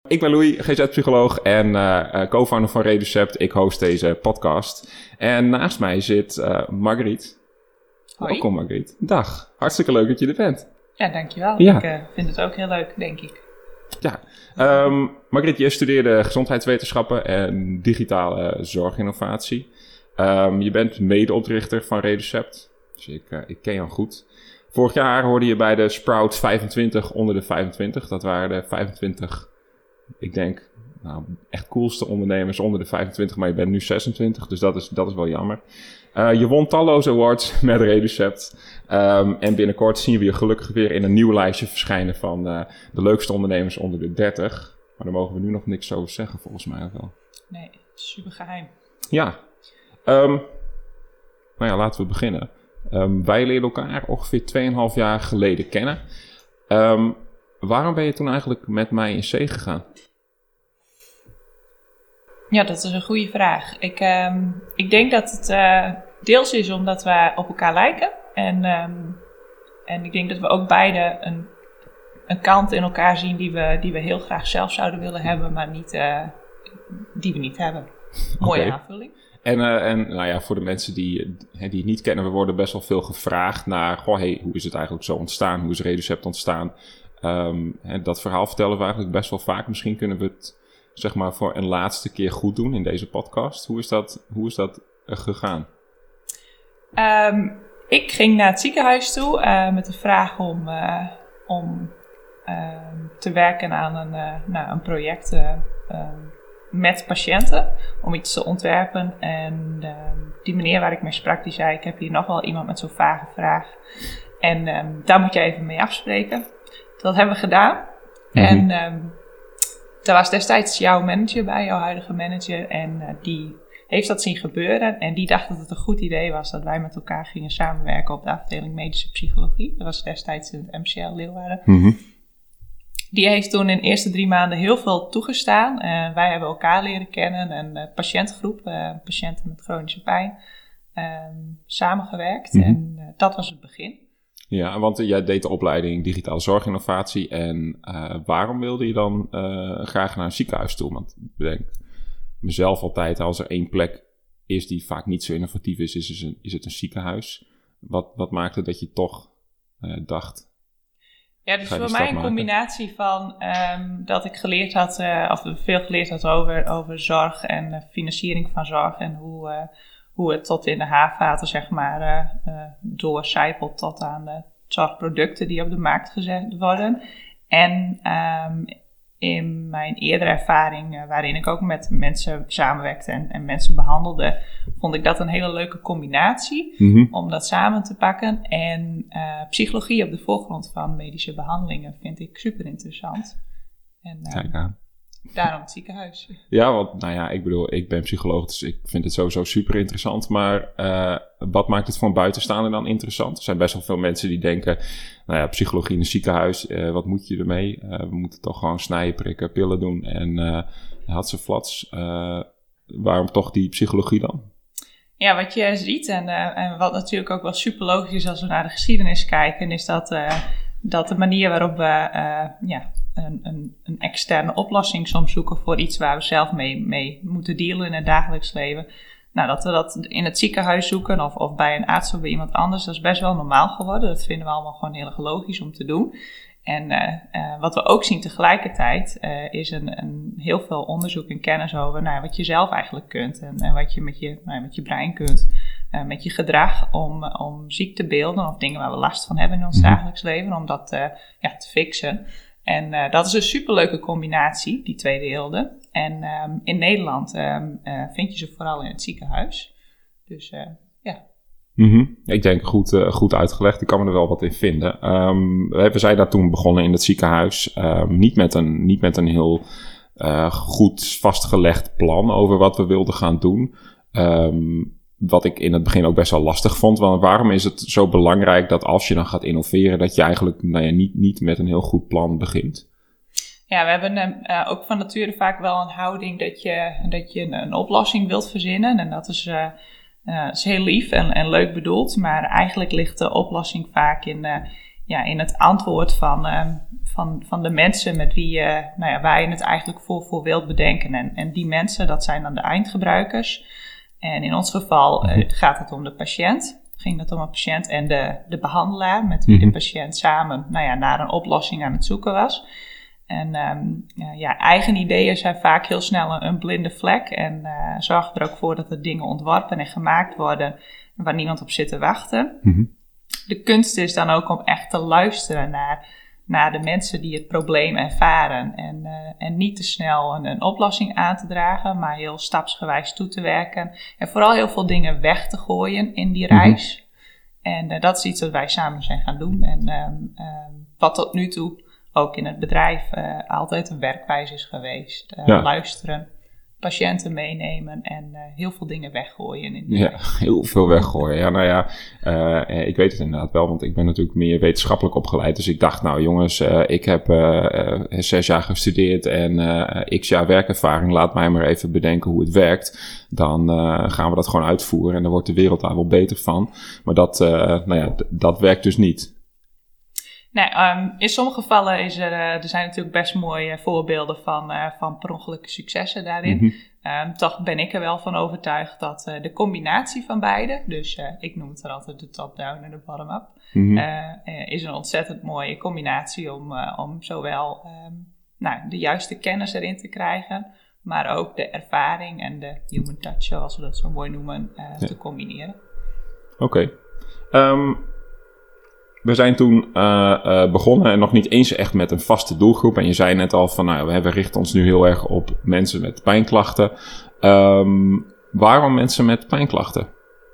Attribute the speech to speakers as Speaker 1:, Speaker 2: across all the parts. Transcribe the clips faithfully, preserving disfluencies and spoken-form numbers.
Speaker 1: Ik ben Louis, G Z-psycholoog en uh, co-founder van Reducept. Ik host deze podcast. En naast mij zit uh, Margriet.
Speaker 2: Hoi.
Speaker 1: Welkom Margriet. Dag, hartstikkeld leuk dat je er bent.
Speaker 2: Ja, dankjewel.
Speaker 1: Ja.
Speaker 2: Ik uh, vind het ook heel leuk, denk ik.
Speaker 1: Ja, um, Margriet, je studeerde gezondheidswetenschappen en digitale zorginnovatie. Um, je bent medeoprichter van Reducept, dus ik, uh, ik ken jou goed. Vorig jaar hoorde je bij de Sprout vijfentwintig onder de vijfentwintig. Dat waren de vijfentwintig, ik denk, nou, echt coolste ondernemers onder de vijfentwintig, maar je bent nu zesentwintig, dus dat is, dat is wel jammer. Uh, je won talloze awards met Reducept. Um, en binnenkort zien we je gelukkig weer in een nieuw lijstje verschijnen van uh, de leukste ondernemers onder de dertig. Maar daar mogen we nu nog niks over zeggen, volgens mij wel.
Speaker 2: Nee, super geheim.
Speaker 1: Ja. Um, nou ja, laten we beginnen. Um, wij leerden elkaar ongeveer twee komma vijf jaar geleden kennen. Um, waarom ben je toen eigenlijk met mij in zee gegaan?
Speaker 2: Ja, dat is een goede vraag. Ik, um, ik denk dat het uh, deels is omdat we op elkaar lijken. En, um, en ik denk dat we ook beide een, een kant in elkaar zien die we, die we heel graag zelf zouden willen hebben, maar niet, uh, die we niet hebben. Mooie
Speaker 1: Okay.
Speaker 2: aanvulling.
Speaker 1: En, uh, en nou ja, voor de mensen die, die het niet kennen, we worden best wel veel gevraagd naar, goh, hey, hoe is het eigenlijk zo ontstaan? Hoe is Reducept ontstaan? Um, en dat verhaal vertellen we eigenlijk best wel vaak. Misschien kunnen we het, zeg maar, voor een laatste keer goed doen in deze podcast. Hoe is dat, hoe is dat uh, gegaan?
Speaker 2: Um, ik ging naar het ziekenhuis toe uh, met de vraag om, uh, om uh, te werken aan een, uh, nou, een project uh, uh, met patiënten, om iets te ontwerpen. En uh, die meneer waar ik mee sprak, die zei, ik heb hier nog wel iemand met zo'n vage vraag. En um, daar moet je even mee afspreken. Dat hebben we gedaan. Mm-hmm. En um, daar was destijds jouw manager bij, jouw huidige manager. En uh, die heeft dat zien gebeuren. En die dacht dat het een goed idee was dat wij met elkaar gingen samenwerken op de afdeling medische psychologie. Dat was destijds in het M C L Leeuwarden.
Speaker 1: Mm-hmm.
Speaker 2: Die heeft toen in de eerste drie maanden heel veel toegestaan. Uh, wij hebben elkaar leren kennen. Een uh, patiëntgroep, uh, patiënten met chronische pijn, uh, samengewerkt. Mm-hmm. En uh, dat was het begin.
Speaker 1: Ja, want jij deed de opleiding digitale zorginnovatie. En uh, waarom wilde je dan uh, graag naar een ziekenhuis toe? Want ik denk mezelf altijd, als er één plek is die vaak niet zo innovatief is, is, een, is het een ziekenhuis. Wat, wat maakte dat je toch uh, dacht?
Speaker 2: Ja, dus voor mij een combinatie van um, dat ik geleerd had, uh, of veel geleerd had over, over zorg en uh, financiering van zorg en hoe, uh, hoe het tot in de haarvaten, zeg maar, uh, uh, doorcijpelt tot aan de zorgproducten die op de markt gezet worden. En um, in mijn eerdere ervaring, uh, waarin ik ook met mensen samenwerkte en, en mensen behandelde, vond ik dat een hele leuke combinatie mm-hmm. om dat samen te pakken. En uh, psychologie op de voorgrond van medische behandelingen vind ik super interessant. En uh,
Speaker 1: Kijk aan.
Speaker 2: Daarom het ziekenhuis.
Speaker 1: Ja, want nou ja, ik bedoel, ik ben psycholoog, dus ik vind het sowieso super interessant. Maar uh, wat maakt het voor een buitenstaander dan interessant? Er zijn best wel veel mensen die denken, nou ja, psychologie in een ziekenhuis, uh, wat moet je ermee? Uh, we moeten toch gewoon snijden, prikken, pillen doen en uh, had ze flats. Uh, waarom toch die psychologie dan?
Speaker 2: Ja, wat je ziet en, uh, en wat natuurlijk ook wel super logisch is als we naar de geschiedenis kijken, is dat, uh, dat de manier waarop we uh, ja, een, een, een externe oplossing soms zoeken voor iets waar we zelf mee, mee moeten dealen in het dagelijks leven. Nou, dat we dat in het ziekenhuis zoeken of, of bij een arts of bij iemand anders, dat is best wel normaal geworden. Dat vinden we allemaal gewoon heel erg logisch om te doen. En uh, uh, wat we ook zien tegelijkertijd uh, is een, een heel veel onderzoek en kennis over nou, wat je zelf eigenlijk kunt en, en wat je met je, nou, met je brein kunt, uh, met je gedrag om, om ziektebeelden of dingen waar we last van hebben in ons dagelijks leven, om dat uh, ja, te fixen. En uh, dat is een superleuke combinatie, die twee werelden. En um, in Nederland um, uh, vind je ze vooral in het ziekenhuis. Dus uh, ja.
Speaker 1: Mm-hmm. Ik denk goed, uh, goed uitgelegd. Ik kan me er wel wat in vinden. Um, we zijn daar toen begonnen in het ziekenhuis. Um, niet, met een, niet met een heel uh, goed vastgelegd plan over wat we wilden gaan doen. Um, wat ik in het begin ook best wel lastig vond. Want waarom is het zo belangrijk dat als je dan gaat innoveren, dat je eigenlijk nou ja, niet, niet met een heel goed plan begint?
Speaker 2: Ja, we hebben uh, ook van nature vaak wel een houding dat je, dat je een, een oplossing wilt verzinnen. En dat is, uh, uh, is heel lief en, en leuk bedoeld. Maar eigenlijk ligt de oplossing vaak in, uh, ja, in het antwoord van, uh, van, van de mensen met wie je, nou ja, waar je het eigenlijk voor, voor wilt bedenken. En, en die mensen, dat zijn dan de eindgebruikers. En in ons geval uh, gaat het om de patiënt. Ging het om een patiënt en de, de behandelaar, met wie de patiënt samen nou ja, naar een oplossing aan het zoeken was. En um, ja, eigen ideeën zijn vaak heel snel een, een blinde vlek. En uh, zorg er ook voor dat er dingen ontworpen en gemaakt worden waar niemand op zit te wachten.
Speaker 1: Mm-hmm.
Speaker 2: De kunst is dan ook om echt te luisteren naar, naar de mensen die het probleem ervaren. En, uh, en niet te snel een, een oplossing aan te dragen, maar heel stapsgewijs toe te werken. En vooral heel veel dingen weg te gooien in die
Speaker 1: Mm-hmm.
Speaker 2: reis. En uh, dat is iets wat wij samen zijn gaan doen. En um, um, wat tot nu toe ook in het bedrijf uh, altijd een werkwijze is geweest. Uh,
Speaker 1: ja.
Speaker 2: Luisteren, patiënten meenemen en uh, heel veel dingen weggooien. In die
Speaker 1: ja,
Speaker 2: reis.
Speaker 1: heel veel weggooien. Ja, nou ja, uh, ik weet het inderdaad wel, want ik ben natuurlijk meer wetenschappelijk opgeleid. Dus ik dacht, nou jongens, uh, ik heb uh, uh, zes jaar gestudeerd en uh, x jaar werkervaring. Laat mij maar even bedenken hoe het werkt. Dan uh, gaan we dat gewoon uitvoeren en dan wordt de wereld daar wel beter van. Maar dat, uh, nou ja, d- dat werkt dus niet.
Speaker 2: Nee, um, in sommige gevallen is er, uh, er zijn natuurlijk best mooie voorbeelden van, uh, van per ongelukke successen daarin. Mm-hmm. Um, toch ben ik er wel van overtuigd dat uh, de combinatie van beide, dus uh, ik noem het er altijd de top-down en de bottom-up, mm-hmm. uh, uh, is een ontzettend mooie combinatie om, uh, om zowel um, nou, de juiste kennis erin te krijgen, maar ook de ervaring en de human touch, zoals we dat zo mooi noemen, uh, ja. te combineren.
Speaker 1: Oké. Okay. Um... We zijn toen uh, uh, begonnen en nog niet eens echt met een vaste doelgroep. En je zei net al van, nou, we richten ons nu heel erg op mensen met pijnklachten. Um, waarom mensen met pijnklachten?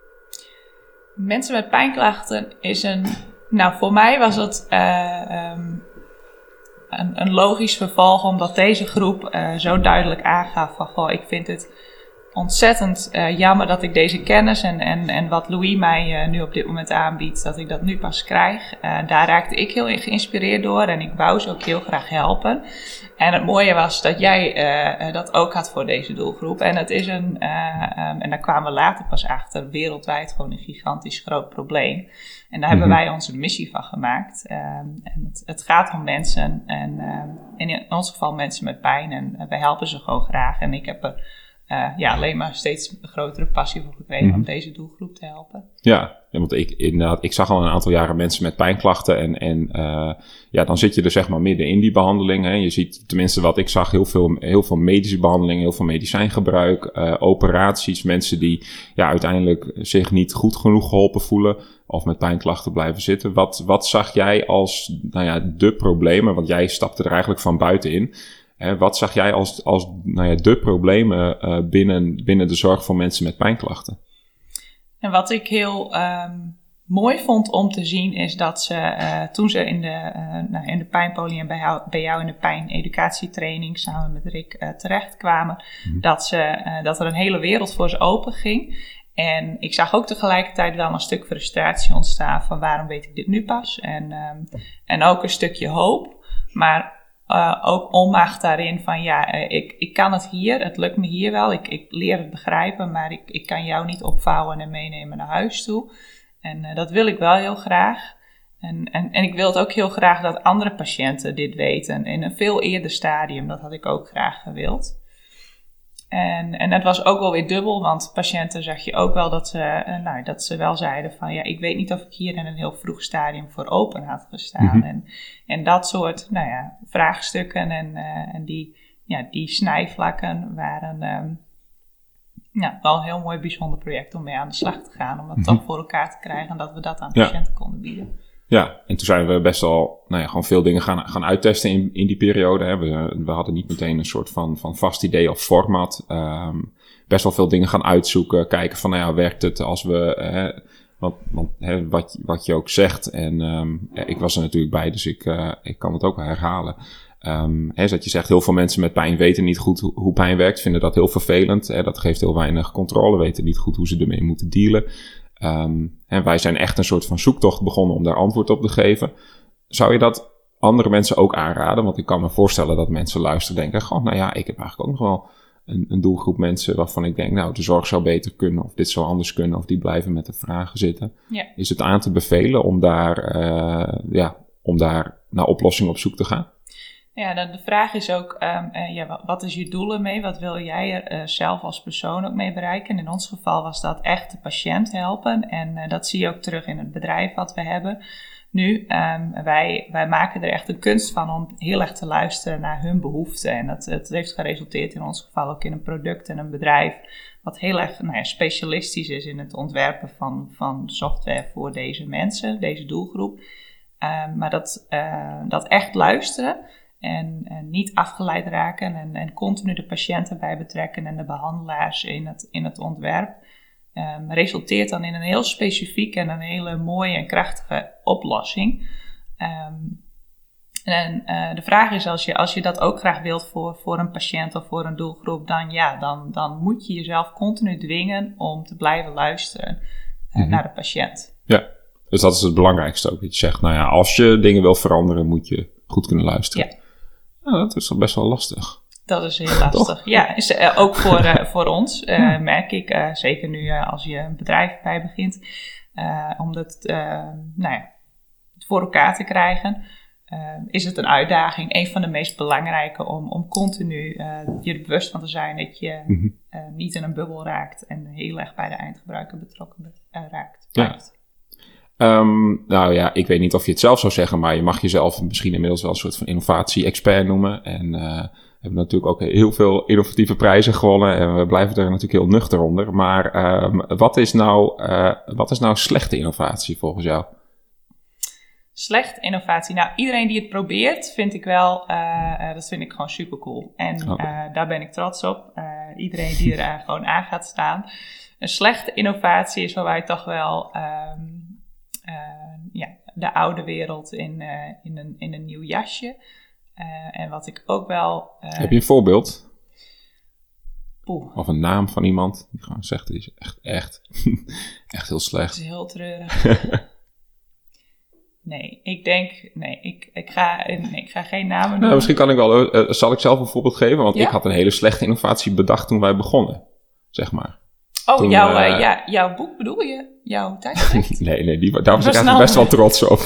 Speaker 2: Mensen met pijnklachten is een... Nou, voor mij was het uh, um, een, een logisch vervolg, omdat deze groep uh, zo duidelijk aangaf van, goh, ik vind het ontzettend uh, jammer dat ik deze kennis en, en, en wat Louis mij uh, nu op dit moment aanbiedt, dat ik dat nu pas krijg. Uh, daar raakte ik heel geïnspireerd door en ik wou ze ook heel graag helpen. En het mooie was dat jij uh, dat ook had voor deze doelgroep. En het is een, uh, um, en daar kwamen we later pas achter, wereldwijd gewoon een gigantisch groot probleem. En daar mm-hmm. hebben wij onze missie van gemaakt. Um, en het, het gaat om mensen en, um, en in ons geval mensen met pijn en uh, wij helpen ze gewoon graag. En ik heb er Uh, ja, alleen maar steeds een grotere passie voor gekregen mm-hmm. om deze doelgroep te helpen.
Speaker 1: Ja, want ik, inderdaad, ik zag al een aantal jaren mensen met pijnklachten en, en uh, ja, dan zit je er zeg maar midden in die behandeling. Hè. Je ziet, tenminste wat ik zag, heel veel, heel veel medische behandelingen, heel veel medicijngebruik, uh, operaties, mensen die ja, uiteindelijk zich niet goed genoeg geholpen voelen of met pijnklachten blijven zitten. Wat, wat zag jij als nou ja, de problemen, want jij stapte er eigenlijk van buiten in. Hè, wat zag jij als, als nou ja, de problemen uh, binnen, binnen de zorg voor mensen met pijnklachten?
Speaker 2: En wat ik heel um, mooi vond om te zien is dat ze uh, toen ze in de, uh, nou, in de pijnpolie en bij jou, bij jou in de pijneducatietraining samen met Rick uh, terechtkwamen, mm. dat, ze, uh, dat er een hele wereld voor ze open ging. En ik zag ook tegelijkertijd wel een stuk frustratie ontstaan van waarom weet ik dit nu pas? En, um, en ook een stukje hoop, maar Uh, ook onmacht daarin van ja, uh, ik, ik kan het hier, het lukt me hier wel, ik, ik leer het begrijpen, maar ik, ik kan jou niet opvouwen en meenemen naar huis toe. En uh, dat wil ik wel heel graag. En, en, en ik wil het ook heel graag dat andere patiënten dit weten in een veel eerder stadium, dat had ik ook graag gewild. En, en dat was ook wel weer dubbel, want patiënten zag je ook wel dat ze, uh, nou, dat ze wel zeiden van ja, ik weet niet of ik hier in een heel vroeg stadium voor open had gestaan. Mm-hmm. En, en dat soort nou ja, vraagstukken en, uh, en die, ja, die snijvlakken waren um, ja, wel een heel mooi bijzonder project om mee aan de slag te gaan. Om dat mm-hmm. toch voor elkaar te krijgen en dat we dat aan ja. patiënten konden bieden.
Speaker 1: Ja, en toen zijn we best wel nou ja, gewoon veel dingen gaan, gaan uittesten in, in die periode. Hè. We, we hadden niet meteen een soort van, van vast idee of format. Um, best wel veel dingen gaan uitzoeken. Kijken van, nou ja, werkt het als we... Hè, want, want hè, wat, wat je ook zegt. En um, ja, ik was er natuurlijk bij, dus ik, uh, ik kan het ook wel herhalen. Um, hè, dat je zegt, heel veel mensen met pijn weten niet goed hoe, hoe pijn werkt. Vinden dat heel vervelend. Hè, dat geeft heel weinig controle. Weten niet goed hoe ze ermee moeten dealen. Um, en wij zijn echt een soort van zoektocht begonnen om daar antwoord op te geven. Zou je dat andere mensen ook aanraden? Want ik kan me voorstellen dat mensen luisteren en denken... Goh, nou ja, ik heb eigenlijk ook nog wel een, een doelgroep mensen waarvan ik denk... nou, de zorg zou beter kunnen of dit zou anders kunnen... of die blijven met de vragen zitten.
Speaker 2: Ja.
Speaker 1: Is het aan te bevelen om daar uh, ja, om daar naar oplossingen op zoek te gaan?
Speaker 2: Ja, dan de vraag is ook, um, uh, ja, wat is je doel ermee? Wat wil jij er uh, zelf als persoon ook mee bereiken? In ons geval was dat echt de patiënt helpen. En uh, dat zie je ook terug in het bedrijf wat we hebben. Nu, um, wij, wij maken er echt een kunst van om heel erg te luisteren naar hun behoeften. En dat, het heeft geresulteerd in ons geval ook in een product en een bedrijf wat heel erg nou ja, specialistisch is in het ontwerpen van, van software voor deze mensen, deze doelgroep. Um, maar dat, uh, dat echt luisteren en, en niet afgeleid raken en, en continu de patiënten bij betrekken en de behandelaars in het, in het ontwerp. Um, resulteert dan in een heel specifiek en een hele mooie en krachtige oplossing. Um, en uh, de vraag is, als je, als je dat ook graag wilt voor, voor een patiënt of voor een doelgroep, dan ja, dan, dan moet je jezelf continu dwingen om te blijven luisteren uh, mm-hmm. naar de patiënt.
Speaker 1: Ja, dus dat is het belangrijkste ook. Dat je zegt, nou ja, als je dingen wil veranderen, moet je goed kunnen luisteren.
Speaker 2: Ja.
Speaker 1: Nou, dat is toch best wel lastig.
Speaker 2: Dat is heel lastig. Ja, is, uh, ook voor, uh, voor ons uh, ja. merk ik, uh, zeker nu uh, als je een bedrijf bij begint, uh, om dat uh, nou ja, voor elkaar te krijgen, uh, is het een uitdaging. Een van de meest belangrijke om, om continu uh, je er bewust van te zijn dat je mm-hmm. uh, niet in een bubbel raakt en heel erg bij de eindgebruiker betrokken uh, raakt.
Speaker 1: Ja. Um, nou ja, ik weet niet of je het zelf zou zeggen, maar je mag jezelf misschien inmiddels wel een soort van innovatie-expert noemen. En uh, we hebben natuurlijk ook heel veel innovatieve prijzen gewonnen en we blijven er natuurlijk heel nuchter onder. Maar um, wat is nou, uh, wat is nou slechte innovatie volgens jou?
Speaker 2: Slechte innovatie? Nou, iedereen die het probeert, vind ik wel, uh, uh, dat vind ik gewoon super cool. En oh. uh, daar ben ik trots op. Uh, iedereen die er uh, gewoon aan gaat staan. Een slechte innovatie is waarbij toch wel um, uh, ja, de oude wereld in, uh, in, een, in een nieuw jasje. Uh, en wat ik ook wel... Uh,
Speaker 1: Heb je een voorbeeld?
Speaker 2: Poeh.
Speaker 1: Of een naam van iemand die gewoon zegt, die is echt, echt, echt heel slecht.
Speaker 2: Dat is heel treurig. Nee, ik denk, nee, ik, ik, ga, nee, ik ga geen namen noemen.
Speaker 1: Nou, misschien kan ik wel, uh, zal ik zelf een voorbeeld geven? Want ja? ik had een hele slechte innovatie bedacht toen wij begonnen, zeg maar.
Speaker 2: Oh,
Speaker 1: toen,
Speaker 2: jouw,
Speaker 1: uh,
Speaker 2: uh, ja, jouw boek bedoel je? Jouw tijdschrift?
Speaker 1: nee, nee, die, daar was ik eigenlijk best wel trots op.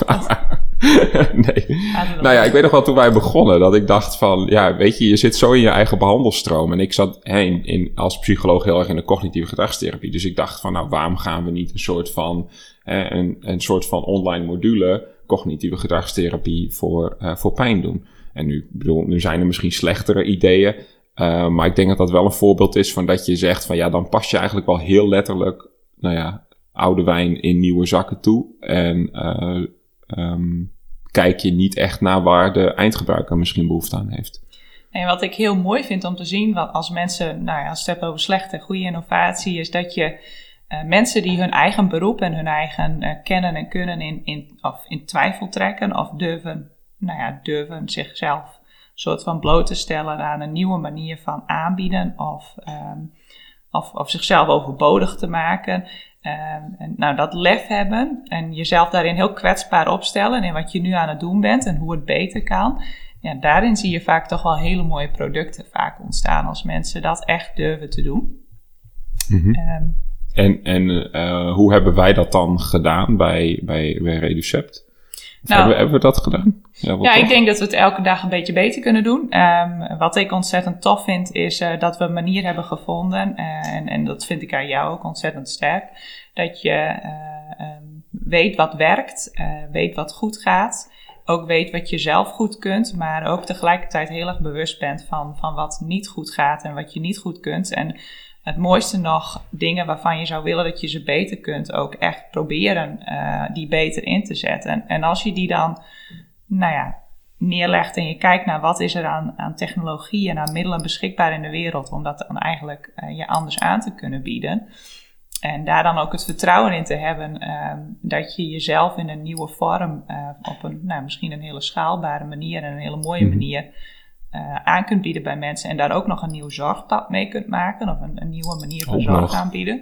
Speaker 1: nee. Nou ja, ik weet nog wel toen wij begonnen dat ik dacht van, ja, weet je, je zit zo in je eigen behandelstroom. En ik zat hè, in, in, als psycholoog heel erg in de cognitieve gedragstherapie. Dus ik dacht van, nou, waarom gaan we niet een soort van, eh, een, een soort van online module cognitieve gedragstherapie voor, uh, voor pijn doen? En nu, bedoel, nu zijn er misschien slechtere ideeën. Uh, maar ik denk dat dat wel een voorbeeld is van dat je zegt van, ja, dan pas je eigenlijk wel heel letterlijk, nou ja, oude wijn in nieuwe zakken toe. En uh, um, kijk je niet echt naar waar de eindgebruiker misschien behoefte aan heeft.
Speaker 2: En wat ik heel mooi vind om te zien, want als mensen, nou ja, als het hebben over slechte en goede innovatie, is dat je uh, mensen die hun eigen beroep en hun eigen uh, kennen en kunnen in, in, of in twijfel trekken of durven, nou ja, durven zichzelf een soort van bloot te stellen aan een nieuwe manier van aanbieden of, um, of, of zichzelf overbodig te maken. Um, en, nou, dat lef hebben en jezelf daarin heel kwetsbaar opstellen in wat je nu aan het doen bent en hoe het beter kan. Ja, daarin zie je vaak toch wel hele mooie producten vaak ontstaan als mensen dat echt durven te doen.
Speaker 1: Mm-hmm. Um, en en uh, hoe hebben wij dat dan gedaan bij, bij, bij Reducept? Nou, hebben, we, hebben we dat gedaan?
Speaker 2: Ja, ja ik denk dat we het elke dag een beetje beter kunnen doen. Um, wat ik ontzettend tof vind, is uh, dat we een manier hebben gevonden. Uh, en, en dat vind ik aan jou ook ontzettend sterk. Dat je uh, um, weet wat werkt, uh, weet wat goed gaat. Ook weet wat je zelf goed kunt, maar ook tegelijkertijd heel erg bewust bent van, van wat niet goed gaat en wat je niet goed kunt. En het mooiste nog, dingen waarvan je zou willen dat je ze beter kunt, ook echt proberen uh, die beter in te zetten. En, en als je die dan, nou ja, neerlegt en je kijkt naar wat is er aan, aan technologie en aan middelen beschikbaar in de wereld om dat dan eigenlijk uh, je anders aan te kunnen bieden. En daar dan ook het vertrouwen in te hebben uh, dat je jezelf in een nieuwe vorm, uh, op een, nou, misschien een hele schaalbare manier en een hele mooie mm-hmm. manier uh, aan kunt bieden bij mensen. En daar ook nog een nieuw zorgpad mee kunt maken of een, een nieuwe manier van
Speaker 1: ook
Speaker 2: zorg
Speaker 1: nog.
Speaker 2: aanbieden.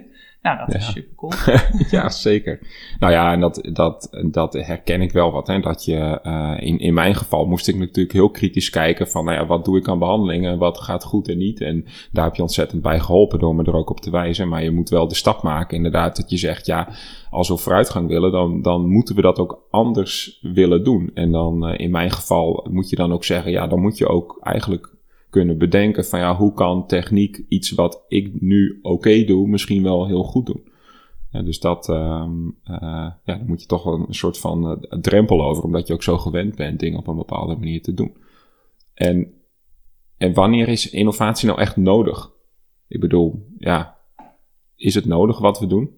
Speaker 2: Nou, dat
Speaker 1: ja.
Speaker 2: is super cool.
Speaker 1: Ja, zeker. Nou ja, en dat, dat, dat herken ik wel wat. Hè? Dat je, uh, in, in mijn geval moest ik natuurlijk heel kritisch kijken van, nou ja, wat doe ik aan behandelingen? Wat gaat goed en niet? En daar heb je ontzettend bij geholpen door me er ook op te wijzen. Maar je moet wel de stap maken, inderdaad, dat je zegt, ja, als we vooruitgang willen, dan, dan moeten we dat ook anders willen doen. En dan, uh, in mijn geval, moet je dan ook zeggen, ja, dan moet je ook eigenlijk kunnen bedenken van ja, hoe kan techniek iets wat ik nu oké okay doe, misschien wel heel goed doen. Ja, dus dat, um, uh, ja, dan moet je toch wel een soort van uh, drempel over, omdat je ook zo gewend bent dingen op een bepaalde manier te doen. En, en wanneer is innovatie nou echt nodig? Ik bedoel, ja, is het nodig wat we doen?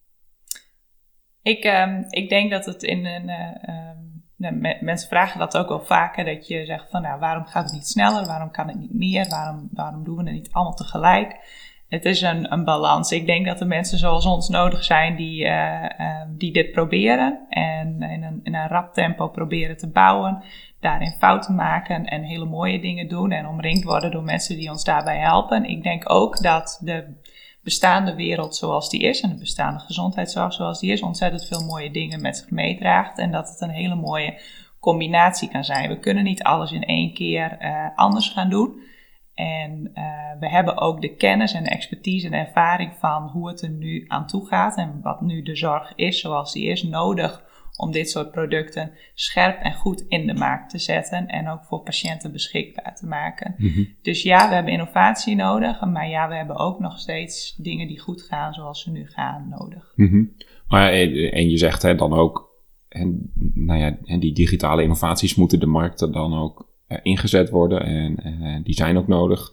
Speaker 2: Ik, um, ik denk dat het in een... Uh, um Nou, me- mensen vragen dat ook wel vaker, dat je zegt van nou, waarom gaat het niet sneller, waarom kan het niet meer, waarom, waarom doen we het niet allemaal tegelijk? Het is een, een balans. Ik denk dat er mensen zoals ons nodig zijn die, uh, uh, die dit proberen en in een, in een rap tempo proberen te bouwen, daarin fouten maken en hele mooie dingen doen en omringd worden door mensen die ons daarbij helpen. Ik denk ook dat de bestaande wereld zoals die is en de bestaande gezondheidszorg zoals die is ontzettend veel mooie dingen met zich meedraagt en dat het een hele mooie combinatie kan zijn. We kunnen niet alles in één keer uh, anders gaan doen en uh, we hebben ook de kennis en de expertise en de ervaring van hoe het er nu aan toe gaat en wat nu de zorg is zoals die is nodig om dit soort producten scherp en goed in de markt te zetten en ook voor patiënten beschikbaar te maken. Mm-hmm. Dus ja, we hebben innovatie nodig, maar ja, we hebben ook nog steeds dingen die goed gaan zoals ze nu gaan nodig.
Speaker 1: Mm-hmm. Maar, en je zegt hè, dan ook, en, nou ja, en die digitale innovaties moeten de markten dan ook uh, ingezet worden en uh, die zijn ook nodig.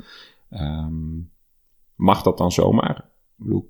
Speaker 1: Um, mag dat dan zomaar? Ik bedoel,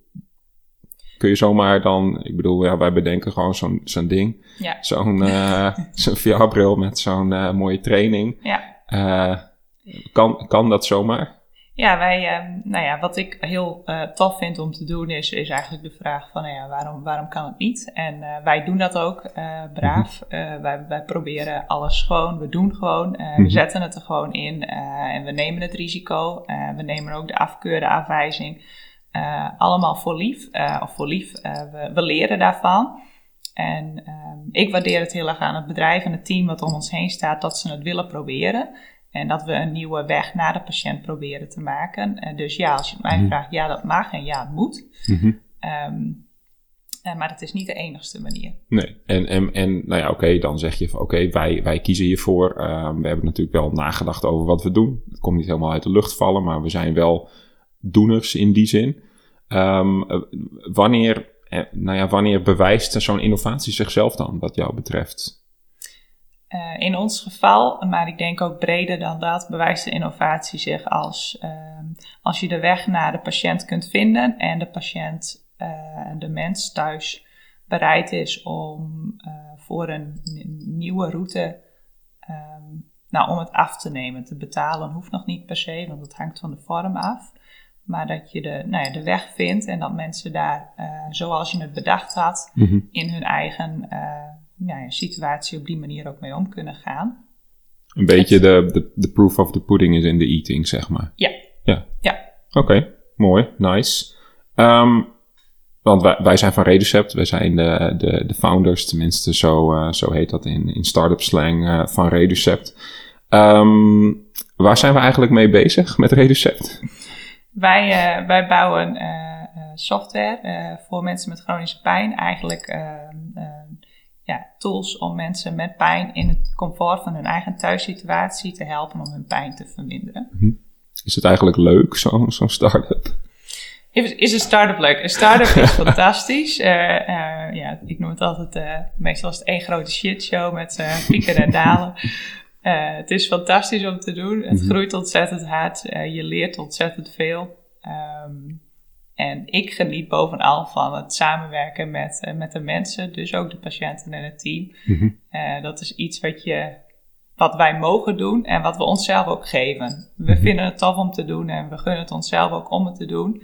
Speaker 1: kun je zomaar dan, ik bedoel, ja, wij bedenken gewoon zo'n, zo'n ding.
Speaker 2: Ja.
Speaker 1: Zo'n, uh, zo'n V R-bril met zo'n uh, mooie training.
Speaker 2: Ja.
Speaker 1: Uh, kan, kan dat zomaar?
Speaker 2: Ja, wij, uh, nou ja, wat ik heel uh, tof vind om te doen is, is eigenlijk de vraag van, nou ja, waarom, waarom kan het niet? En uh, wij doen dat ook uh, braaf. Uh, wij, wij proberen alles gewoon, we doen gewoon, uh, we zetten het er gewoon in uh, en we nemen het risico. Uh, we nemen ook de afkeur, de afwijzing. Uh, allemaal voor lief, uh, of voor lief, uh, we, we leren daarvan. En um, ik waardeer het heel erg aan het bedrijf en het team wat om ons heen staat, dat ze het willen proberen. En dat we een nieuwe weg naar de patiënt proberen te maken. Uh, dus ja, als je het mij mm-hmm. vraagt, ja dat mag en ja het moet. Mm-hmm. Um, uh, maar het is niet de enigste manier.
Speaker 1: Nee, en, en, en nou ja, oké, okay, dan zeg je van oké, okay, wij, wij kiezen hiervoor. Uh, we hebben natuurlijk wel nagedacht over wat we doen. Het komt niet helemaal uit de lucht vallen, maar we zijn wel doeners in die zin. Um, wanneer, nou ja, wanneer bewijst zo'n innovatie zichzelf dan, wat jou betreft?
Speaker 2: Uh, in ons geval, maar ik denk ook breder dan dat, bewijst de innovatie zich als, uh, als je de weg naar de patiënt kunt vinden en de patiënt, uh, de mens thuis bereid is om uh, voor een n- nieuwe route, um, nou, om het af te nemen. Te betalen hoeft nog niet per se, want het hangt van de vorm af. Maar dat je de, nou ja, de weg vindt en dat mensen daar, uh, zoals je het bedacht had, mm-hmm. in hun eigen uh, nou ja, situatie op die manier ook mee om kunnen gaan.
Speaker 1: Een beetje de, de, de proof of the pudding is in the eating, zeg maar.
Speaker 2: Ja.
Speaker 1: Ja.
Speaker 2: ja.
Speaker 1: Oké, okay, mooi, nice. Um, want wij, wij zijn van Reducept, wij zijn de, de, de founders, tenminste zo, uh, zo heet dat in, in start-up slang uh, van Reducept. Um, waar zijn we eigenlijk mee bezig met Reducept?
Speaker 2: Wij, uh, wij bouwen uh, uh, software uh, voor mensen met chronische pijn. Eigenlijk uh, uh, ja, tools om mensen met pijn in het comfort van hun eigen thuissituatie te helpen om hun pijn te verminderen. Mm-hmm.
Speaker 1: Is het eigenlijk leuk, zo, zo'n start-up?
Speaker 2: Is, is een start-up leuk? Een start-up is fantastisch. Uh, uh, ja, ik noem het altijd, uh, meestal is het één grote shitshow met uh, pieken en dalen. Uh, het is fantastisch om te doen. Het mm-hmm. groeit ontzettend hard. Uh, je leert ontzettend veel. Um, en ik geniet bovenal van het samenwerken met, uh, met de mensen. Dus ook de patiënten en het team. Mm-hmm. Uh, dat is iets wat, je, wat wij mogen doen en wat we onszelf ook geven. We mm-hmm. vinden het tof om te doen en we gunnen het onszelf ook om het te doen.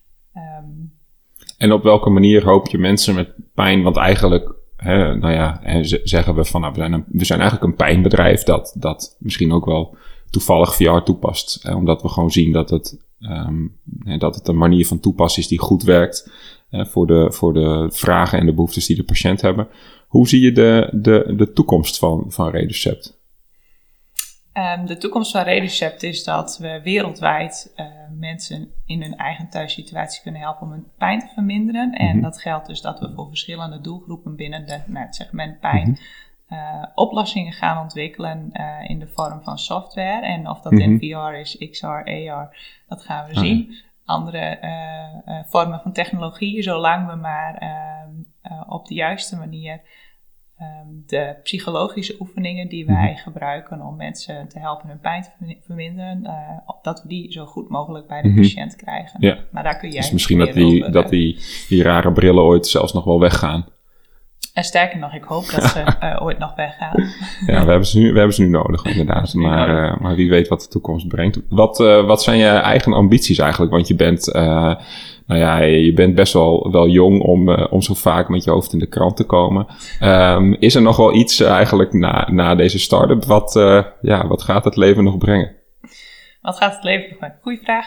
Speaker 2: Um,
Speaker 1: en op welke manier hoop je mensen met pijn? Want eigenlijk... He, nou ja, en zeggen we van, nou, we zijn, een, we zijn eigenlijk een pijnbedrijf dat, dat misschien ook wel toevallig V R toepast. Hè, omdat we gewoon zien dat het, um, dat het een manier van toepassen is die goed werkt. uh, voor, de, voor de vragen en de behoeftes die de patiënt hebben. Hoe zie je de, de, de toekomst van, van Recept?
Speaker 2: Um, de toekomst van Recept is dat we wereldwijd uh, mensen in hun eigen thuissituatie kunnen helpen om hun pijn te verminderen. En mm-hmm. dat geldt dus dat we voor verschillende doelgroepen binnen de, nou, het segment pijn mm-hmm. uh, oplossingen gaan ontwikkelen uh, in de vorm van software. En of dat mm-hmm. in V R is, X R, A R, dat gaan we ah, zien. Ja. Andere uh, uh, vormen van technologie, zolang we maar uh, uh, op de juiste manier Um, de psychologische oefeningen die wij mm-hmm. gebruiken om mensen te helpen hun pijn te verminderen, uh, dat we die zo goed mogelijk bij de mm-hmm. patiënt krijgen. Ja. Maar daar kun jij
Speaker 1: dus misschien dat, die, over, dat die, die rare brillen ooit zelfs nog wel weggaan.
Speaker 2: En sterker nog, ik hoop dat ze uh, ooit nog weggaan.
Speaker 1: Ja, we hebben ze nu, we hebben ze nu nodig inderdaad. Nu maar, nodig. Uh, maar wie weet wat de toekomst brengt. Wat, uh, wat zijn je eigen ambities eigenlijk? Want je bent... Uh, Nou ja, je bent best wel, wel jong om, uh, om zo vaak met je hoofd in de krant te komen. Um, is er nog wel iets uh, eigenlijk na, na deze start-up? Wat, uh, ja, wat gaat het leven nog brengen?
Speaker 2: Wat gaat het leven nog brengen? Goeie vraag.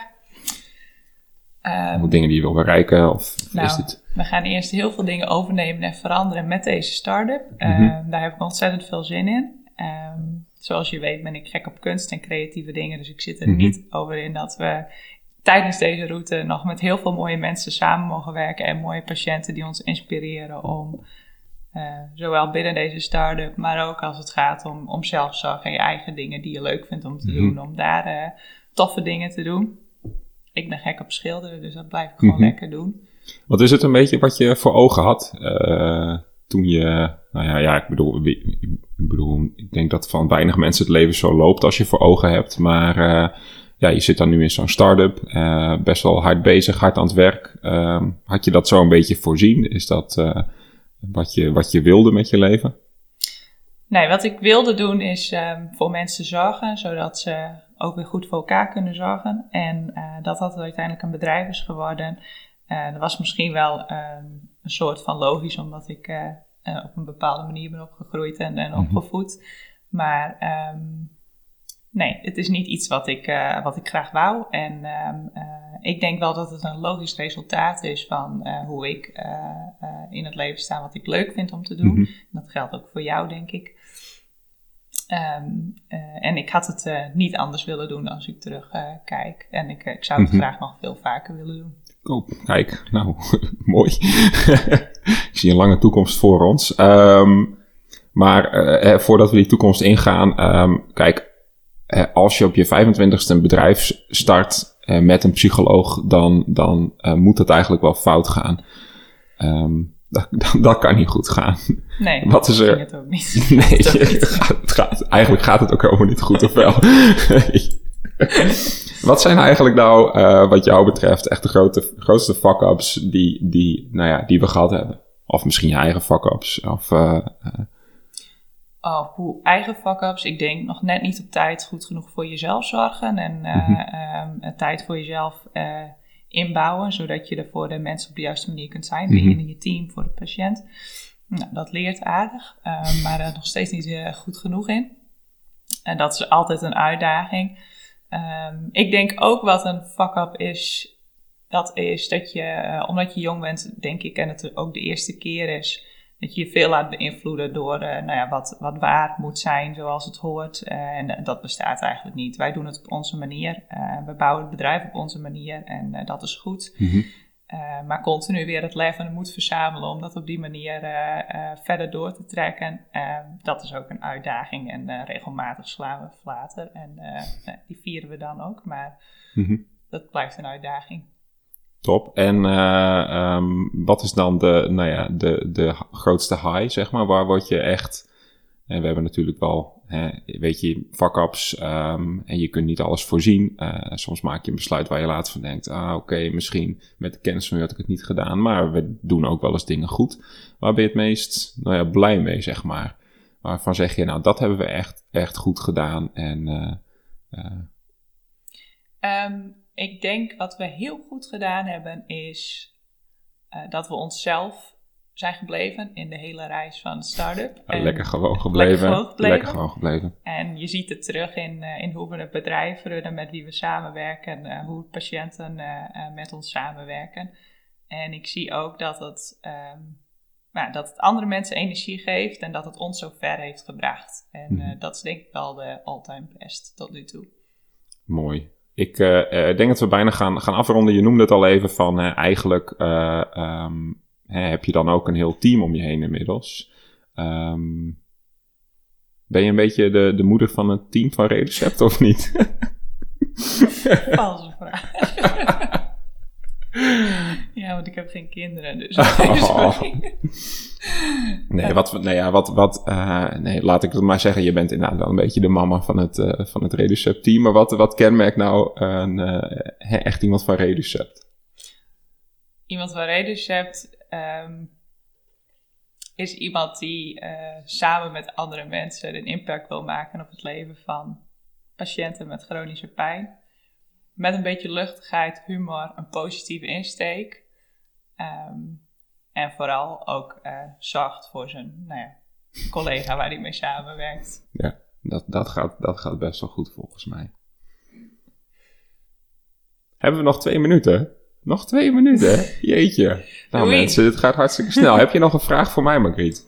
Speaker 1: Um, dingen die je wil bereiken? Of
Speaker 2: nou,
Speaker 1: is dit...
Speaker 2: we gaan eerst heel veel dingen overnemen en veranderen met deze start-up. Mm-hmm. Um, daar heb ik ontzettend veel zin in. Um, zoals je weet ben ik gek op kunst en creatieve dingen. Dus ik zit er mm-hmm. niet over in dat we... tijdens deze route nog met heel veel mooie mensen samen mogen werken en mooie patiënten die ons inspireren om uh, zowel binnen deze start-up, maar ook als het gaat om, om zelfzorg en je eigen dingen die je leuk vindt om te mm-hmm. doen, om daar uh, toffe dingen te doen. Ik ben gek op schilderen, dus dat blijf ik gewoon mm-hmm. lekker doen.
Speaker 1: Wat is het een beetje wat je voor ogen had uh, toen je, nou ja, ja ik, bedoel, ik bedoel, ik denk dat van weinig mensen het leven zo loopt als je voor ogen hebt, maar... Uh, Ja, je zit dan nu in zo'n start-up, uh, best wel hard bezig, hard aan het werk. Uh, had je dat zo een beetje voorzien? Is dat uh, wat, je, wat je wilde met je leven?
Speaker 2: Nee, wat ik wilde doen is um, voor mensen zorgen, zodat ze ook weer goed voor elkaar kunnen zorgen. En uh, dat dat uiteindelijk een bedrijf is geworden. Uh, dat was misschien wel um, een soort van logisch, omdat ik uh, uh, op een bepaalde manier ben opgegroeid en, en opgevoed. Mm-hmm. Maar... Um, Nee, het is niet iets wat ik, uh, wat ik graag wou. En um, uh, ik denk wel dat het een logisch resultaat is van uh, hoe ik uh, uh, in het leven sta, wat ik leuk vind om te doen. Mm-hmm. Dat geldt ook voor jou, denk ik. Um, uh, en ik had het uh, niet anders willen doen als ik terug uh, kijk. En ik, ik zou het mm-hmm. graag nog veel vaker willen doen.
Speaker 1: Oh, kijk, nou, mooi. Ik zie een lange toekomst voor ons. Um, maar uh, voordat we die toekomst ingaan, um, kijk... Als je op je vijfentwintigste een bedrijf start uh, met een psycholoog, dan, dan uh, moet het eigenlijk wel fout gaan. Um, dat, dat, dat kan niet goed gaan.
Speaker 2: Nee,
Speaker 1: Wat is
Speaker 2: dat
Speaker 1: er...
Speaker 2: ging het ook niet.
Speaker 1: Nee, het het gaat, het gaat, eigenlijk gaat het ook helemaal niet goed, of wel? Wat zijn eigenlijk nou, uh, wat jou betreft, echt de grote, grootste fuck-ups die, die, nou ja, die we gehad hebben? Of misschien je eigen fuck-ups, of... Uh, uh,
Speaker 2: Oh, hoe eigen fuck-ups. Ik denk nog net niet op tijd goed genoeg voor jezelf zorgen. En uh, mm-hmm. um, tijd voor jezelf uh, inbouwen. Zodat je er voor de mensen op de juiste manier kunt zijn. Mm-hmm. Binnen je team, voor de patiënt. Nou, dat leert aardig. Uh, maar er nog steeds niet uh, goed genoeg in. En dat is altijd een uitdaging. Um, ik denk ook wat een fuck-up is. Dat is dat je, uh, omdat je jong bent, denk ik. En het ook de eerste keer is... dat je je veel laat beïnvloeden door uh, nou ja, wat, wat waar moet zijn zoals het hoort. Uh, en dat bestaat eigenlijk niet. Wij doen het op onze manier. Uh, we bouwen het bedrijf op onze manier en uh, dat is goed. Mm-hmm. Uh, maar continu weer het lef en de moed verzamelen om dat op die manier uh, uh, verder door te trekken. Uh, dat is ook een uitdaging en uh, regelmatig slaan we flater. En uh, die vieren we dan ook, maar mm-hmm. dat blijft een uitdaging.
Speaker 1: Top. En uh, um, wat is dan de, nou ja, de, de grootste high, zeg maar? Waar word je echt... En we hebben natuurlijk wel, hè, weet je, fuck-ups um, en je kunt niet alles voorzien. Uh, soms maak je een besluit waar je later van denkt... ah, oké, okay, misschien met de kennis van nu had ik het niet gedaan. Maar we doen ook wel eens dingen goed. Waar ben je het meest nou ja, blij mee, zeg maar? Waarvan zeg je, nou, dat hebben we echt, echt goed gedaan. En... Uh,
Speaker 2: uh... Um... Ik denk wat we heel goed gedaan hebben is uh, dat we onszelf zijn gebleven in de hele reis van de start-up.
Speaker 1: Ja, lekker gewoon gebleven. Lekker gewoon gebleven. Lekker gewoon gebleven.
Speaker 2: En je ziet het terug in, uh, in hoe we het bedrijf runnen, met wie we samenwerken, uh, hoe patiënten uh, uh, met ons samenwerken. En ik zie ook dat het, um, nou, dat het andere mensen energie geeft en dat het ons zo ver heeft gebracht. En mm-hmm. uh, dat is denk ik wel de all-time best tot nu toe.
Speaker 1: Mooi. Ik uh, uh, denk dat we bijna gaan, gaan afronden. Je noemde het al even van uh, eigenlijk uh, um, hè, heb je dan ook een heel team om je heen inmiddels. Um, ben je een beetje de, de moeder van het team van Reducept of niet?
Speaker 2: Valse vraag. Ja, want ik heb geen kinderen, dus... Oh.
Speaker 1: Nee, wat, nee, ja, wat, wat, uh, nee, laat ik het maar zeggen. Je bent inderdaad wel een beetje de mama van het, uh, van het Reducept team. Maar wat, wat kenmerkt nou een, uh, echt iemand van Reducept?
Speaker 2: Iemand van Reducept um, is iemand die uh, samen met andere mensen een impact wil maken op het leven van patiënten met chronische pijn. Met een beetje luchtigheid, humor, een positieve insteek. Um, en vooral ook uh, zacht voor zijn nou ja, collega waar hij mee samenwerkt.
Speaker 1: Ja, dat, dat, gaat, dat gaat best wel goed volgens mij. Hebben we nog twee minuten? Nog twee minuten? Jeetje. Nou Oei. Mensen, dit gaat hartstikke snel. Heb je nog een vraag voor mij, Margriet?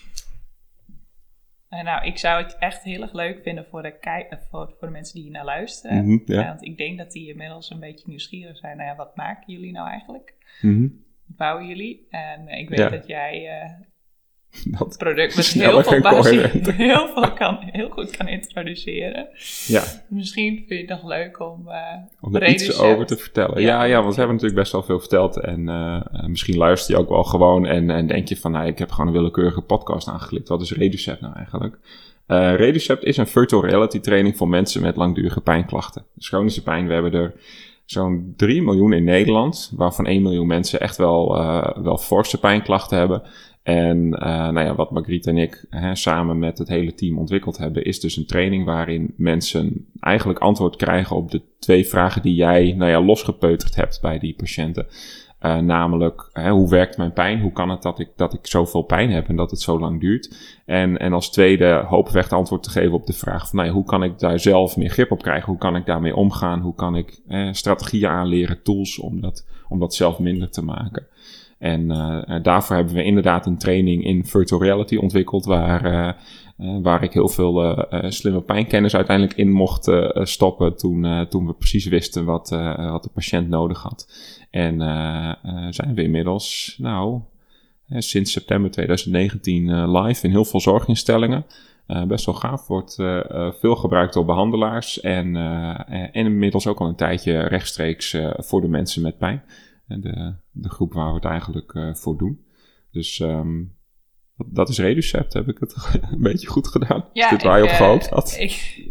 Speaker 2: Nou, ik zou het echt heel erg leuk vinden voor de, kei- voor, voor de mensen die hier naar luisteren.
Speaker 1: Mm-hmm, ja.
Speaker 2: Ja, want ik denk dat die inmiddels een beetje nieuwsgierig zijn. Nou ja, wat maken jullie nou eigenlijk?
Speaker 1: Mm-hmm.
Speaker 2: Wat bouwen jullie? En ik weet
Speaker 1: ja.
Speaker 2: dat jij uh,
Speaker 1: dat
Speaker 2: het product met heel veel basis heel, veel kan, heel goed kan introduceren.
Speaker 1: Ja.
Speaker 2: Misschien vind je het nog leuk om... Uh,
Speaker 1: om er iets over te vertellen. Ja, ja, ja, want we hebben natuurlijk best wel veel verteld. En uh, misschien luister je ook wel gewoon en, en denk je van... Nou, ik heb gewoon een willekeurige podcast aangeklikt. Wat is Reducept nou eigenlijk? Uh, Reducept is een virtual reality training voor mensen met langdurige pijnklachten. Dus chronische pijn, we hebben er zo'n drie miljoen in Nederland. Waarvan één miljoen mensen echt wel, uh, wel forse pijnklachten hebben. En uh, nou ja, wat Margriet en ik hè, samen met het hele team ontwikkeld hebben, is dus een training waarin mensen eigenlijk antwoord krijgen op de twee vragen die jij nou ja, losgepeuterd hebt bij die patiënten. Uh, namelijk, hè, hoe werkt mijn pijn? Hoe kan het dat ik, dat ik zoveel pijn heb en dat het zo lang duurt? En, en als tweede hopen we echt antwoord te geven op de vraag van, nou ja, hoe kan ik daar zelf meer grip op krijgen? Hoe kan ik daarmee omgaan? Hoe kan ik eh, strategieën aanleren, tools om dat, om dat zelf minder te maken? En uh, daarvoor hebben we inderdaad een training in virtual reality ontwikkeld, waar, uh, uh, waar ik heel veel uh, uh, slimme pijnkennis uiteindelijk in mocht uh, stoppen toen, uh, toen we precies wisten wat, uh, wat de patiënt nodig had. En uh, uh, zijn we inmiddels, nou, uh, sinds september twintig negentien uh, live in heel veel zorginstellingen. Uh, best wel gaaf, wordt uh, uh, veel gebruikt door behandelaars en, uh, en inmiddels ook al een tijdje rechtstreeks uh, voor de mensen met pijn. De, de groep waar we het eigenlijk uh, voor doen. Dus um, dat, dat is Reducept. Heb ik het een beetje goed gedaan?
Speaker 2: Ja,
Speaker 1: is dit waar je op gehoopt had?
Speaker 2: Ik,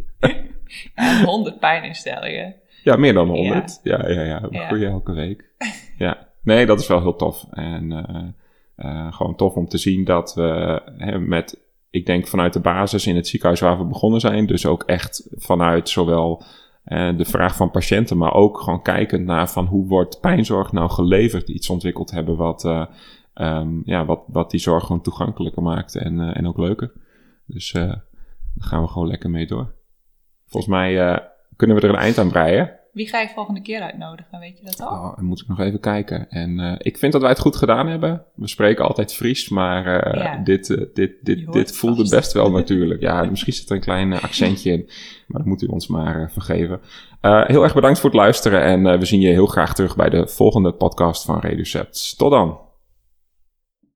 Speaker 2: ja, honderd pijninstellingen.
Speaker 1: Ja, meer dan honderd. Ja, ja, ja. ja. We groeien ja. elke week. Ja, nee, dat is wel heel tof. En uh, uh, gewoon tof om te zien dat we hè, met, ik denk vanuit de basis in het ziekenhuis waar we begonnen zijn, dus ook echt vanuit zowel Uh, de vraag van patiënten, maar ook gewoon kijkend naar van hoe wordt pijnzorg nou geleverd, iets ontwikkeld hebben wat, uh, um, ja, wat, wat die zorg gewoon toegankelijker maakt en, uh, en ook leuker. Dus uh, daar gaan we gewoon lekker mee door. Volgens mij uh, kunnen we er een eind aan breien.
Speaker 2: Wie ga je volgende keer uitnodigen, weet je dat al?
Speaker 1: Oh, dan moet ik nog even kijken. En uh, ik vind dat wij het goed gedaan hebben. We spreken altijd Fries, maar uh, ja. dit, uh, dit, dit, dit voelde vast. Best wel natuurlijk. Ja, misschien zit er een klein uh, accentje in, maar dat moet u ons maar uh, vergeven. Uh, heel erg bedankt voor het luisteren en uh, we zien je heel graag terug bij de volgende podcast van Reducept. Tot dan!